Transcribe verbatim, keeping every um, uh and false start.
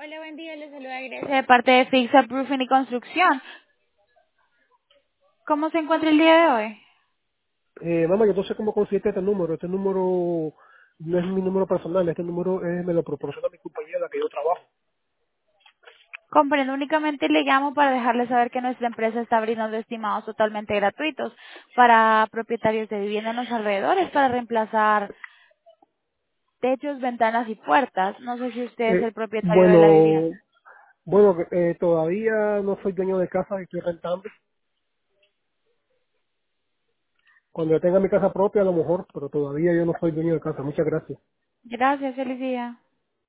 Hola, buen día, les saluda Grecia de parte de Fixa Roofing y Construcción. ¿Cómo se encuentra el día de hoy? Eh, mamá, yo no sé cómo conseguiste este número. Este número no es mi número personal. Este número es, me lo proporciona mi compañía en la que yo trabajo. Comprendo, únicamente le llamo para dejarle saber que nuestra empresa está brindando estimados totalmente gratuitos para propietarios de vivienda en los alrededores para reemplazar techos, ventanas y puertas. No sé si usted es Eh, el propietario de la vivienda. bueno, bueno, eh, todavía no soy dueño de casa y estoy rentando. Cuando yo tenga mi casa propia, a lo mejor, pero todavía yo no soy dueño de casa. Muchas gracias. Gracias, feliz día.